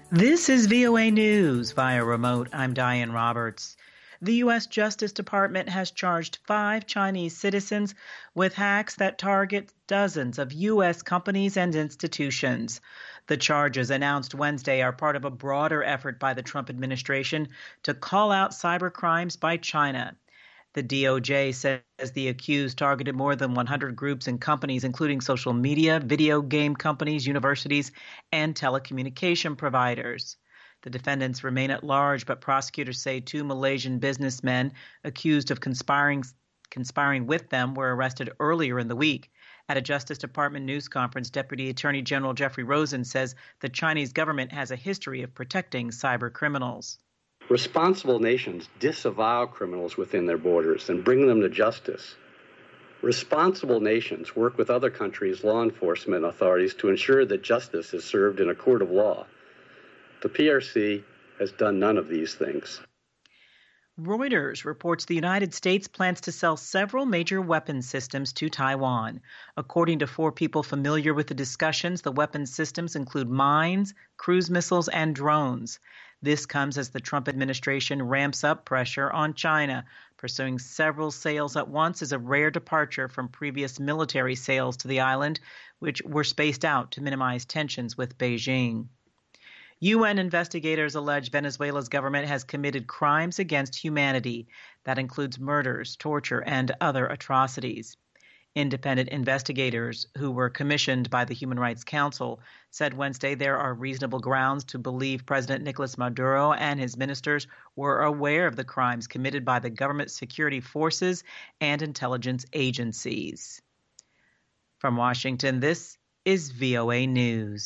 This is VOA News via remote. I'm Diane Roberts. The U.S. Justice Department has charged 5 Chinese citizens with hacks that target dozens of U.S. companies and institutions. The charges announced Wednesday are part of a broader effort by the Trump administration to call out cyber crimes by China. The DOJ says the accused targeted more than 100 groups and companies, including social media, video game companies, universities, and telecommunication providers. The defendants remain at large, but prosecutors say 2 Malaysian businessmen accused of conspiring with them were arrested earlier in the week. At a Justice Department news conference, Deputy Attorney General Jeffrey Rosen says the Chinese government has a history of protecting cyber criminals. Responsible nations disavow criminals within their borders and bring them to justice. Responsible nations work with other countries' law enforcement authorities to ensure that justice is served in a court of law. The PRC has done none of these things. Reuters reports the United States plans to sell several major weapons systems to Taiwan. According to 4 people familiar with the discussions, the weapons systems include mines, cruise missiles, and drones. This comes as the Trump administration ramps up pressure on China. Pursuing several sales at once is a rare departure from previous military sales to the island, which were spaced out to minimize tensions with Beijing. UN investigators allege Venezuela's government has committed crimes against humanity. That includes murders, torture, and other atrocities. Independent investigators who were commissioned by the Human Rights Council said Wednesday there are reasonable grounds to believe President Nicolas Maduro and his ministers were aware of the crimes committed by the government security forces and intelligence agencies. From Washington, this is VOA News.